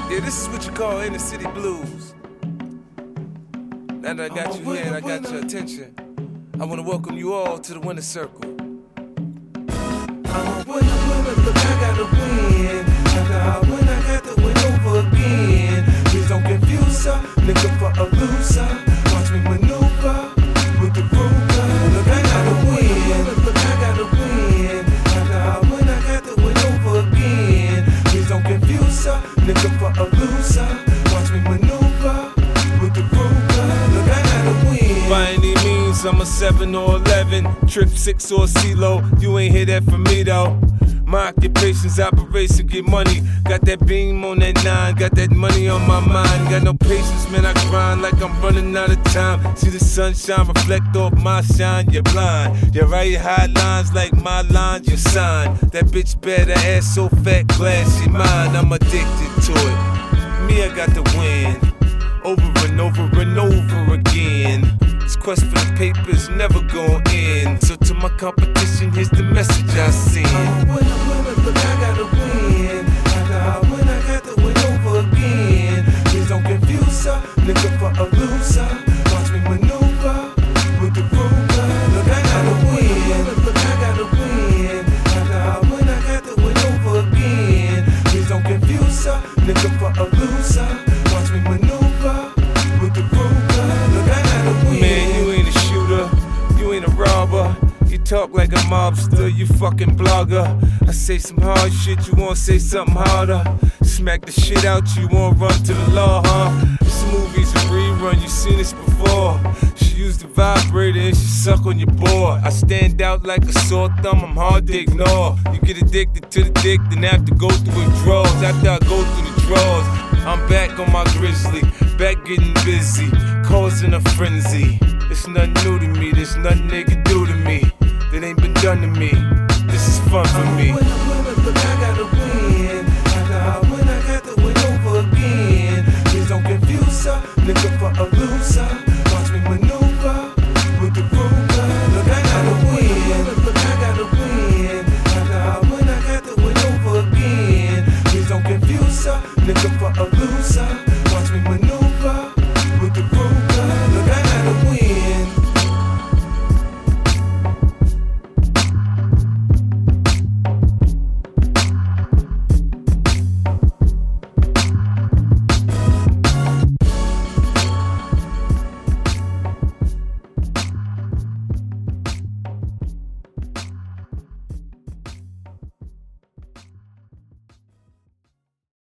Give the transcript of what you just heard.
Yeah, this is what you call inner city blues. Now that I got you here and I got your attention, I want to welcome you all to the winner circle. I'm a winner, look, I gotta win. After I win, I got to win over again. Please don't confuse her, nigga for a loser. Watch me maneuver with the ruler. Look, I gotta win, look, I gotta win. After I win, I got to win over again. Please don't confuse her, nigga for a loser. Watch me maneuver with the ruler. Look, I gotta win. By any means, I'm a 7 or 11, trip 6 or CeeLo. You ain't hear that from me though. My occupation's operation, get money. Got that beam on that 9, got that money on my mind. Got no patience, man, I grind like I'm running out of time. See the sunshine reflect off my shine, you're blind. You write high lines like my lines, you sign. That bitch bad, her ass so fat, glad she mine. I'm addicted to it. Me, I got to win. Over and over and over again. This quest for the papers never gon' end. So to my competition, here's the message I send. I'm a winner, look, I gotta win. After I win, I got to win over again. Please don't confuse her, nigga for a loser. Watch me maneuver with the ruler. Look, I gotta win, look, I gotta win. After I win, I got to win over again. Please don't confuse her, nigga for a loser. Watch me maneuver with the ruler. Look, I gotta win. Man, you ain't a shooter, you ain't a robber. You talk like a mobster, you fucking blogger. I say some hard shit, you wanna say something harder. Smack the shit out you, wanna run to the law, huh? This movie's a rerun, you seen this before. She used the vibrator and she suck on your board. I stand out like a sore thumb, I'm hard to ignore. You get addicted to the dick, then have to go through withdrawals. After I go through the drawers, I'm back on my grizzly, back getting busy, causing a frenzy. It's nothing new to me, there's nothing they can do to me that ain't been done to me. This is fun for me. Look, I gotta win. After I win, I got to win over again. Please don't confuse her, nigga for a loser. Watch me maneuver with the ruler. Look, I gotta win. Look, I gotta win. After I win, I got to win over again. Please don't confuse her, nigga for a loser.